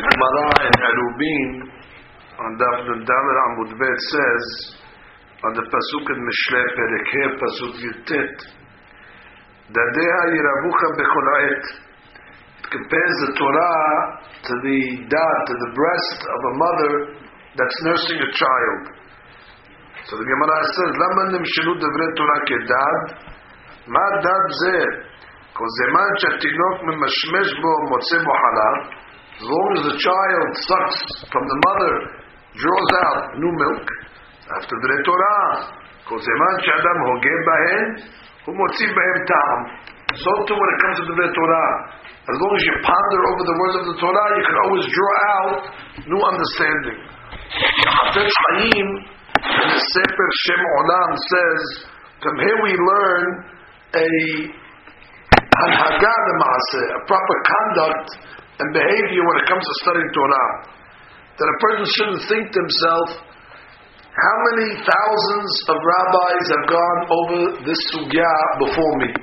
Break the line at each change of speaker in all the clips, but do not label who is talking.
Gemara in Erubin on Daf Dalet Amud Bet says on the pasuk in Mishlei Perek He pasuk Yutet, Dadeha Yiravucha Bechol Ha'et. It compares the Torah to the dad, to the breast of a mother that's nursing a child. So the Gemara says, Lama nimshelu devre Torah kedad? Ma dad zeh? Because zeman she'atinok memashmesh bo motzeh bo halav. As long as the child sucks from the mother, draws out new milk, after the Torah, because zeman she'adam hogeh bahen, hu motzi bahem ta'am. So too when it comes to the Torah, as long as you ponder over the words of the Torah, you can always draw out new understanding. Hafetz Chaim in the Sefer Shem Olam says, from here we learn a hanhaga l'maaseh, a proper conduct and behavior when it comes to studying Torah. That a person shouldn't think to himself, how many thousands of rabbis have gone over this sugya before me?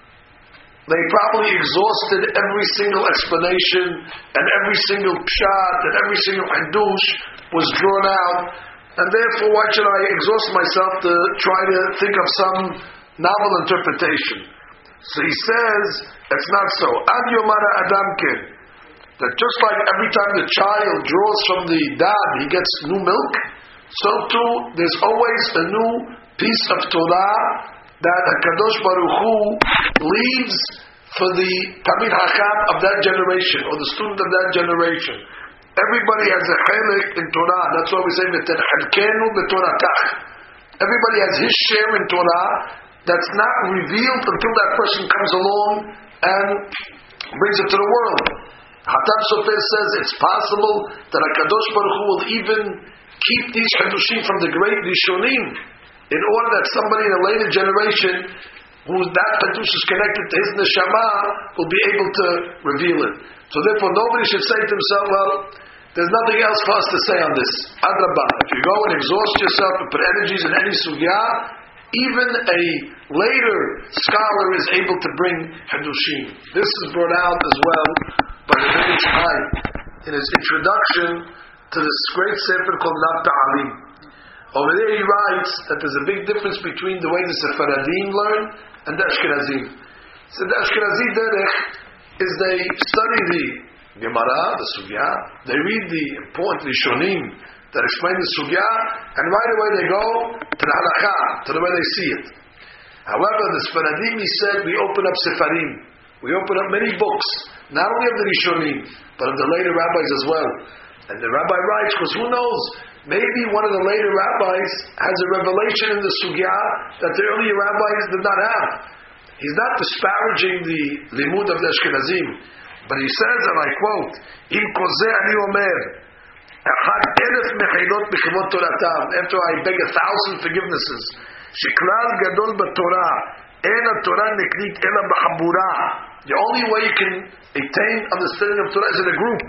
They probably exhausted every single explanation, and every single pshat, and every single hadush was drawn out, and therefore why should I exhaust myself to try to think of some novel interpretation? So he says, it's not so. Ad yomara adamken. That just like every time the child draws from the dad, he gets new milk, so too, there's always a new piece of Torah that HaKadosh Baruch Hu leaves for the Talmid Hacham of that generation, or the student of that generation. Everybody has a chelik in Torah. That's why we say, V'tenchadkenu b'Toratach. Everybody has his share in Torah that's not revealed until that person comes along and brings it to the world. Hatam Sofer says it's possible that HaKadosh Baruch Hu will even keep these Hadushim from the great Rishonim in order that somebody in a later generation whose that Hadush is connected to his Neshama will be able to reveal it. So therefore nobody should say to himself, well, there's nothing else for us to say on this. Adrabah, if you go and exhaust yourself and put energies in any sugya, even a later scholar is able to bring Hadushim. This is brought out as well by the Rebbe Chaim in his introduction to this great sefer called Nav Ta'alim. Over there he writes that there's a big difference between the way the Sephardim learn and the Ashkenazim. So the Ashkenazi derech is they study the Gemara, the Sugya, they read the important Rishonim that explain the Sugya, and right away they go to the Halakha, to the way they see it. However, the Sephardim, he said, we open up Sefarim. We open up many books, not only of the Rishonim, but of the later rabbis as well. And the rabbi writes, because who knows, maybe one of the later rabbis has a revelation in the Sugya that the earlier rabbis did not have. He's not disparaging the limud of the Ashkenazim, but he says, and I quote, Im kozeh ani omer, echad elef mechilot b'chivot toratav, after I beg 1,000 forgivenesses, sheklal gadol b'torah, en ha-torah neknit ela b'chabura. The only way you can attain understanding of Torah is in a group.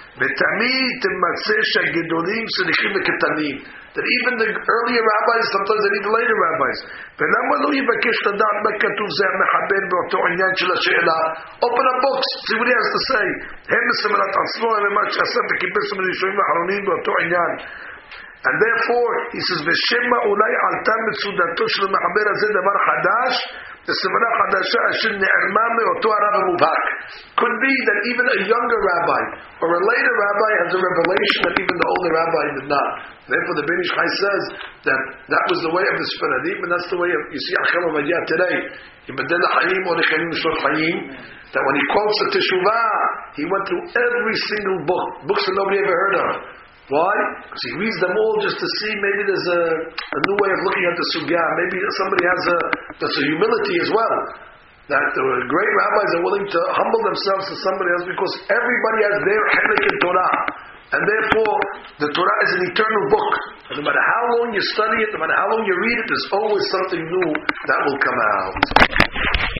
ותמיד תמצא שהגדולים צריכים לקטנים. That even the earlier rabbis, sometimes they need the later rabbis. ולמה לא יבקש לדעת מה כתוב זה המחבר באותו עניין של השאלה? Open up books, see what he has to say. הם מסמלת עצמו למה שעשה וקיבץ מראשונים האחרונים באותו עניין. And therefore, he says, ושמא אולי עלתה מצודתו של המחבר הזה דבר חדש, הסמלה חדשה אשר נעלמה מאותו הרב המובהק. Could be that even a younger rabbi or a later rabbi has a revelation that even the older rabbi did not. Therefore, the Ben Ish Chai says that that was the way of the Sephardim, and that's the way of, you see, Achel Ovadia today, Yibadel HaChaim or Nechanim Shor Chaim, that when he quotes the Teshuvah, he went through every single book, books that nobody ever heard of. Why? Because he reads them all just to see maybe there's a new way of looking at the sugya. Maybe somebody has that's a humility as well. That the great rabbis are willing to humble themselves to somebody else because everybody has their chelik in Torah. And therefore, the Torah is an eternal book. And no matter how long you study it, no matter how long you read it, there's always something new that will come out.